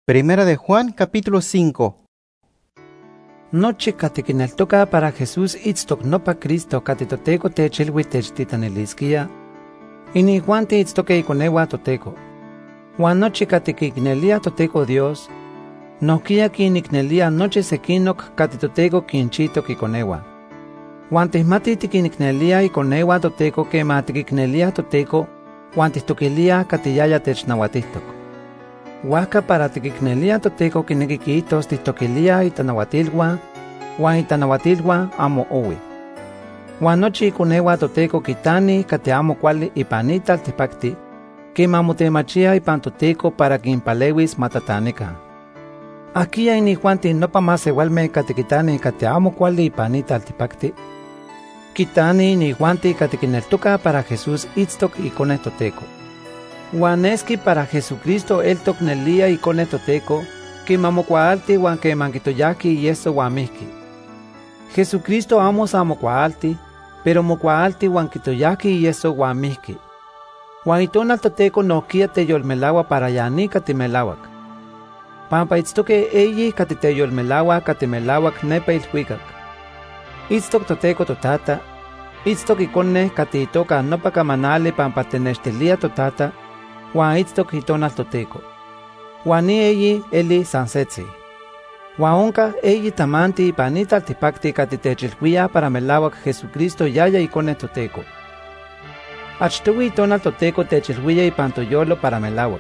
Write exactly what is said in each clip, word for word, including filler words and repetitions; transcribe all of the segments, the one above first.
Primera de Juan, capítulo cinco. Nochi katikineltoka para Jesús itztok nopa Cristo katitoteko techilwi techtitaniliskia. Inihuanti itztoke ikonewa toteko. Juan nochi katikiknelia toteko Dios. Nohkia kiniknelia nochi sekinok katitoteko kinchitok ikonewa. Juan tihmati tikiniknelia ikonewa toteko kema tikiknelia toteko, Juan tihtokilia katiyaya technawatihtok. Huaca para tikiknelia toteko kineki kijtos tihtokilia itanahuatilhuan, huan itanahuatilhuan amo owi. Huan nochi ikonewa toteko kitani kati amo kuali ipan italtipakti, kema motemachia ipan toteko para kinpalewis matatanika. Akia inihuanti nopa masewalme kati kitani kati amo kuali ipan italtipakti, kitani inihuanti kati kineltoka para Jesús itztok ikone toteko. Huan eski para Jesucristo eltok nelia ikone toteko, kema mokuaalti huan kema kitoyaki yeso huan mihki. Jesucristo amos amo kuaalti, pero mokuaalti huan kitoyaki yeso huan mihki. Huan itonal toteko nohkia teyolmelawa para yani katimelawak. Pampa itztoke eyi katiteyolmelawa katimelawak nepa ilhuikak. Itztok toteko totata, itztok ikone katitoka nopa kamanali pampa tenextelia totata, huan itztok itonal toteko. Huan ni eyi eli sansetzi. Huan onka eyi tamanti ipan italtipakti katitechilhuia para melawak Jesucristo yaya ikone toteko. Achtowi itonal toteko techilhuia ipan toyolo para melawak.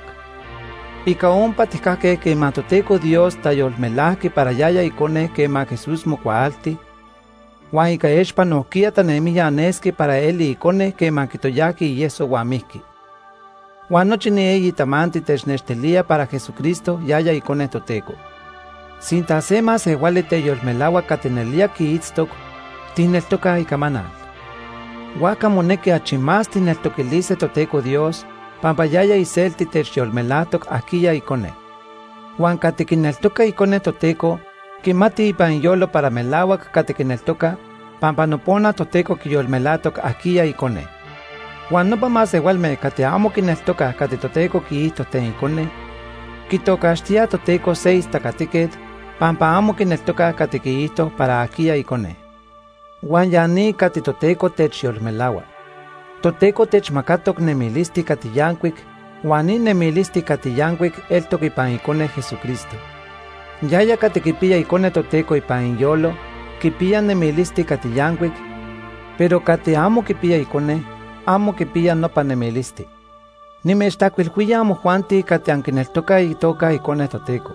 Ika ompa tihkake kema toteko Dios tayolmelahki para yaya ikone kema Jesús mokuaalti, huan ika expa nohkia tanemiya aneski para eli ikone kema kitoyaki yeso huan mihki. Huan nochi ni eyi tamanti technextelia para Jesucristo yaya ikone toteko. Sinta se masewali teyolmelawa katinelia kiitztok, tineltoka ikamanal. Huaca moneki achimas tineltokilise toteko Dios, pampa yaya iselti techyolmelatok akiya ikone. Huan katikineltoka ikone toteko, kimati ipan yolo para melawak katikineltoka, pampa nopona toteko kiyolmelatok akiya ikone. Huan nopa masewalme kati amo kineltoka kati toteko kiihtos ten ikone, kitokashtia toteko seis takatiket, pampa amo kineltoka kati kiihtos para akiya ikone. Huan yani kati toteko techyolmelawa. Toteko techmakatok nemilisti kati yankuik, huan ni nemilisti kati yankuik eltok ipan ikone Jesucristo. Yaya kati kipiya ikone toteko ipan inyolo, kipiya nemilisti kati yankuik, pero kati amo kipiya ikone, amo kipiya nopa nemilisti. Nimechtakuilhuia amojuanti kati ankineltoka itoka ikone toteko.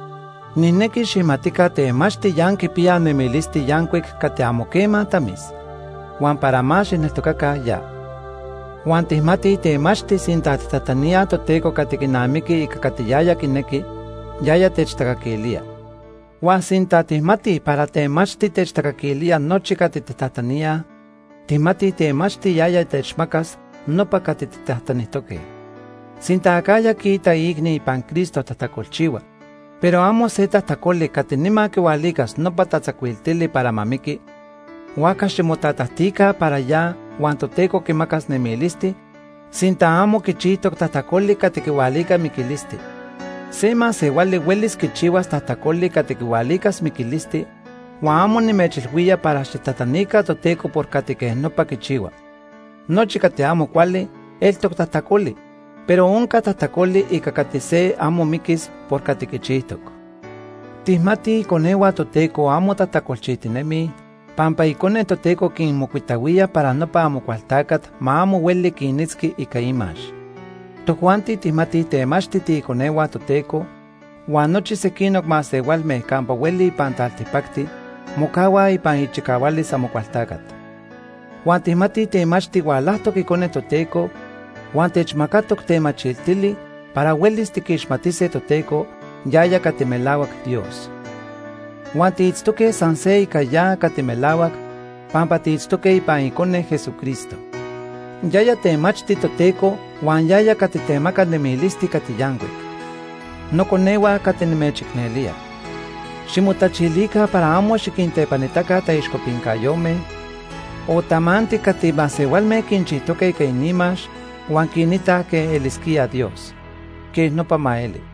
Nineki ximatika temachti yan kipiya nemilisti yankuik kati amo kema tamis, huan para más xineltokaka ya. Huan tihmati temachti sinta titatania toteko kati kinamiki ika kati yaya kineki, yaya techtakakilia. Huan sinta tihmati para temachti techtakakilia nochi kati titatania, tihmati temachti yaya techmakas nopa kati titatanihtoke. Sinta akaya kita igni ipan Cristo tatakolchiwa, pero amo se tatakoli kati nima kiwalikas nopa tatzakuiltili para mamiki, huaca ximotatahtika para ya huan toteko kimakas nemilisti, sinta amo kichitok tatakoli kati kiwalika mikilisti. Sema se wali welis kichiwas tatakoli kati kiwalikas mikilisti, huan amo nimechilhuia para xitatanika toteko por kati keh nopa kichiwa. Nochi kati amo kuali, eltok tatakoli, pero onka tatakoli ika kati se amo mikis por kati kichihtok. Tihmati ikonewa toteko amo tatakolchitinemi, pampa ikone toteko kinmokuitawia para nopa amo kualtakat ma amo weli kinitski ika imax. Tojuanti tihmati temachti ikonewa toteko, huan nochi sekinok masewalme kampa weli ipan taltipakti, mokawa ipan ichikawalis amo kualtakat. Huan tihmati temachti walahtok ikone toteko, huan techmakatok temachiltili para welis tikixmatise toteko, yaya katimelawak Dios. Huan tiitztoke san se ika ya katimelawak, pampa tiitztoke ipan ikone Jesucristo. Yaya temachti toteko, huan yaya katitemaka nemilisti katiyankuik. Nokonewa katinimechiknelia. Ximotachilika para amo xikintepanitaka taixkopinkayome, o tamanti kati masewalme kinchihtoke ika inimax, huan kinita ke eliskia Dios, que no pa maeli.